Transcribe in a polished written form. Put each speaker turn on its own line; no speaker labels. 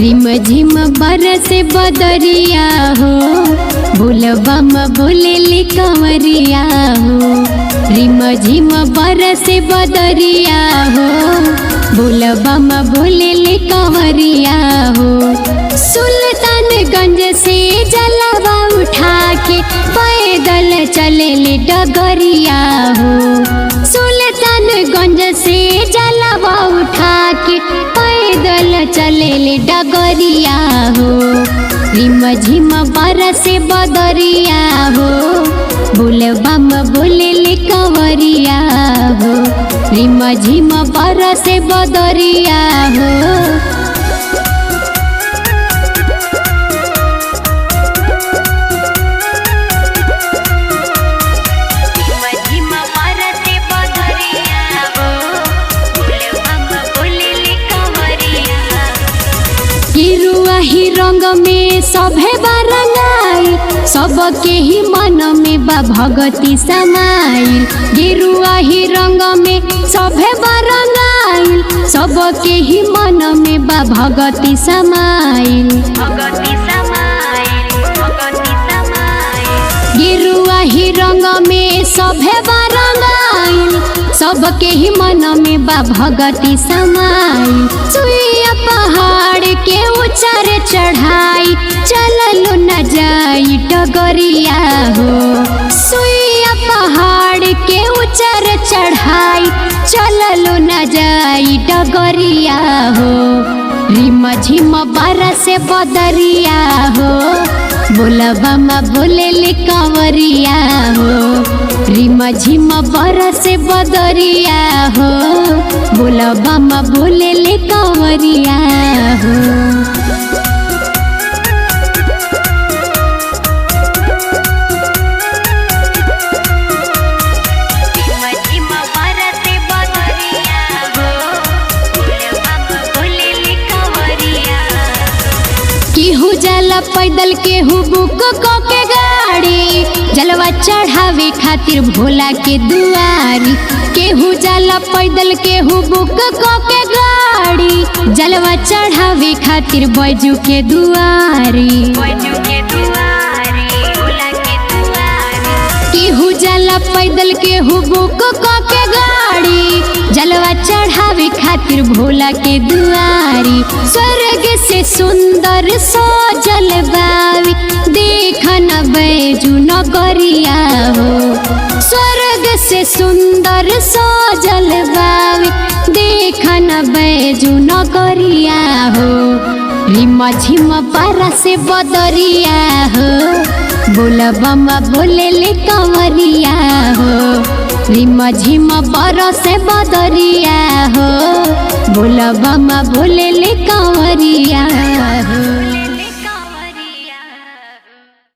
रिम झिम बरस बदरिया हो, बोलबम बोले कंवरिया हो। रिम झिम बरस बदरिया हो, बोलबम बोले कंवरिया हो। सुल्तानगंज से जलवा उठा के पैदल चले डगरिया हो। सुल्तानगंज से जलवा उठा के पैदल चले डगरिया हो। रिम झिम बरस बदरिया हो, बोलबम बोले कंवरिया हो। रिम झिम बरस बदरिया हो। ही रंग में सभे बरंगाई, सबके ही मन में बा भगती समाइल। गिरुआ ही रंग में सभे बरंगाई, सबके ही मन में बा भगती समाइल। गिरुआ ही रंग में सभे बरंगाई, सबके ही मन में बा भगती समाइल। सुइया पहाड़ के ऊंचार चढ़ाई, चललो न जाई डगरिया हो। सुइया पहाड़ के ऊंचार चढ़ाई, चललो न जाई डगरिया हो। रिम झिम बरस बदरिया हो, बोलबम बोले कंवरिया हो। रिम झिम बरस बदरिया हो, बोलबम बोले कंवरिया हो। केहू जाला पैदल केहू बुक के गाड़ी, जलवा चढ़ावे खातिर भोला के दुआरी। केहू जाला पैदल केहू बुक के गाड़ी, जलवा चढ़ावे खातिर बैजू के दुआरी। केहू जाला पैदल केहू बुक के गाड़ी, जलवा चढ़ावे खातिर भोला के दुआरी। स्वर्ग से सुंदर सजल बावी, देखन बैजू नगरिया हो। स्वर्ग से सुंदर सजल बावी, देखन बैजू नगरिया हो। रिम झिम बरस बदरिया हो, बोलबम बोले कंवरिया हो। रिम झिम बरस बदरिया हो, बोलबम बोले कंवरिया हो।